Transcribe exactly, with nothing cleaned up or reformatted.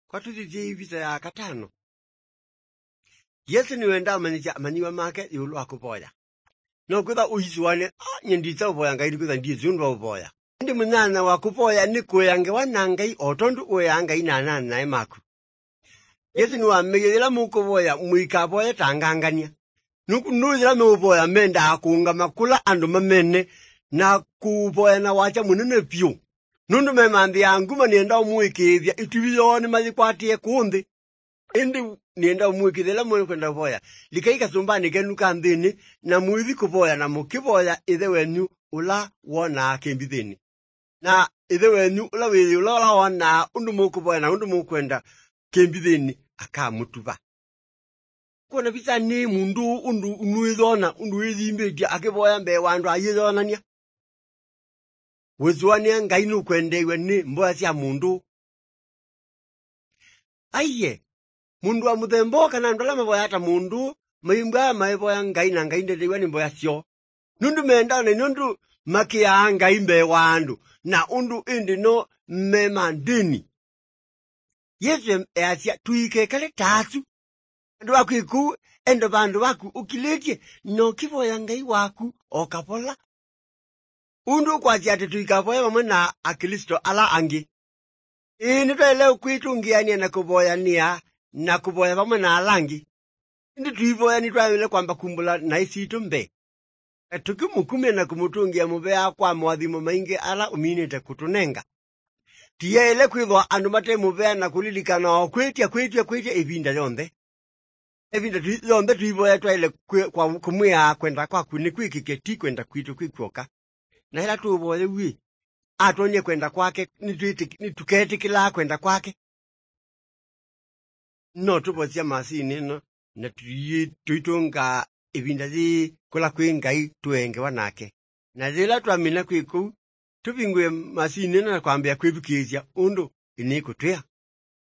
kwa tuti visa ya katano. Yesu ni wenda manicha maniwa make yulu akupoya. No kuda uhiswane ah nyenditsa upoya ngai kuda ndizunwa upoya. Ndi munana wakupoya ni kuyange wanangai otondu uyangai nana nae maku. Yesu ni wamegela mukupoya muikapoya tangangania. Nuku nuzira mupoya menda akunga makula ando mamene na kupoya na wacha munene pyo. Nundu memandi anguma nienda umuikithia itubiyone mazikwatie kundi. Indi nienda umuikithela mwe kwenda poya. Likaika sumbani kenuka ndini na muithi kupoya na mukipoya ithe wenu ula wona kembithini. Na ithe wenu ula withi ula ula wona undu mukupoya na undu mukwenda kembithini akamutuba. Kona bisa ni mundu undu unuithona undu withimbetia akipoya mbe wandu ayithonania. Wezwania ngai nukwendewe ni mboya cia mundu. Aiye, mundu wa muthembo kana ndola maboya ata mundu, maimbwa maiboya ngai na ngai ndedewe ni mboya cio. Nundu menda na nundu makia ngai mbe wandu, na undu indi no mema ndini. Yesu easia tuike kale tatu. Andu waku iku, endo bandu waku ukiletie, no kiboya ngai waku okapola. Undu kwa ziate tuikapoya mamwe na akilisto ala angi. Ini tueleo kwitu ngiania na kuboya niya na kuboya mamwe na alangi. Indi tuiboya ni tuwele kwamba kumbula na isi itumbe. Tukimukumia na kumutungia mubea kwa mwadhimu maingi ala uminite kutunenga. Tiyaele kwithwa andumate mubea na kulilika na wakwetia kwetia kwetia evinda yonde. Evinda yonde tuiboya tuwele kwa kumwea kwenda kwa kunikwikiketi kwenda kwitu kwikwoka. Na hila tuuboye wi atonye kwenda kwake nituketi kila kwenda kwake. No tuposia masini no na tuitunga ibinda zi kula kwingai tuenge wanake. Na zila tuamina kwiku tupingwe masini na kwambia kwibukizia undu iniko tuya.